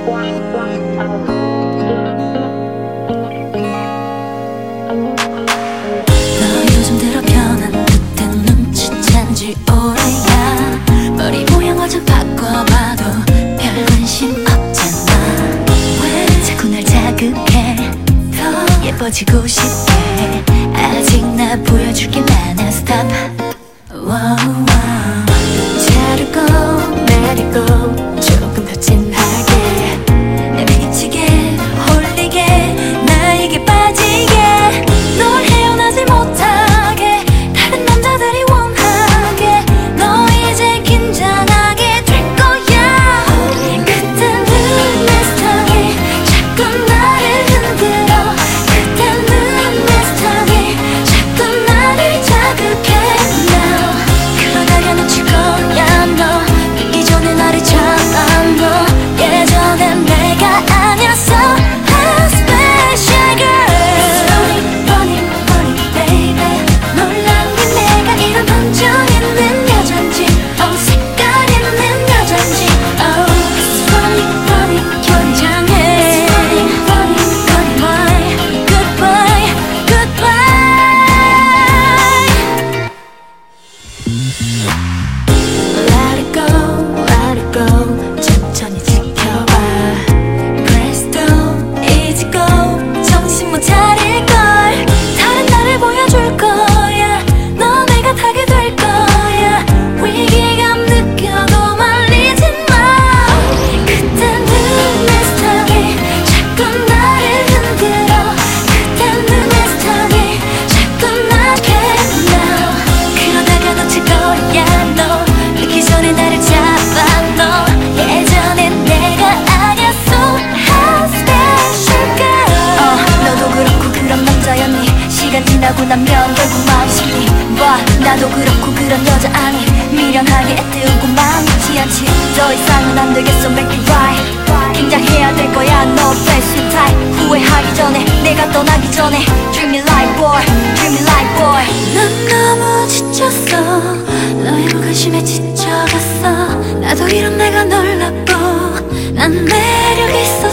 요즘 들어 변한 듯한 눈치챈 지 오래야. 머리 모양을 좀 바꿔봐도 별 관심 없잖아. 왜 자꾸 날 자극해? 더 예뻐지고 싶게. 아직 나 보여줄 게 많아. Stop. 자르고 내리고 조금 더 진하게 미치게 홀리게 나에게 빠지게 널 헤어나지 못하게 다른 남자들이 원하게 너 이제 긴장하게 될 거야. 그때는 내 스타일 자꾸 나를 흔들어. 그때는 내 스타일 자꾸 나를 자극해. Now 그러다가 놓칠 거야. 너 늦기 전에 나를 잡아. 너 예전엔 내가 아니었어. A special girl. It's funny, funny, funny, baby. 놀란 게 내가 이런 감정 있는 여잔지, 색깔 있는 여잔지. Oh, it's funny, funny, 긴장해. It's funny, funny, goodbye, goodbye, goodbye. Let it go, let it go. 천천히 지켜봐. Please don't easy go. 정신 못 차릴걸. 다른 나를 보여줄 거야. 너 내가 타게 될 거야. 위기감 느껴도 말리지 마. 그때는 내 스타일 자꾸 나를 흔들어. 그때는 내 스타일 자꾸 나게. Now 그러다가 놓칠 거야. 너 늦기 전에 나를 잡아. 너 예전엔 내가 아니었어. A special girl. 너도 그렇고 그런 남자였니? 시간 지나고 나면 결국 마음이 식니? 나도 그렇고 그런 여자 아니? 미련하게 애태우고 마음 놓지 않지. 더 이상은 안 되겠어. Make it right. 긴장해야 될 거야. 너 패션 타입 후회하기 전에 내가 떠나기 전에 Treat me like boy, treat me like boy. 난 너무 지쳤어. 너의 무관심에 지쳐갔어. 나도 이런 내가 놀랍고 난 매력 있어.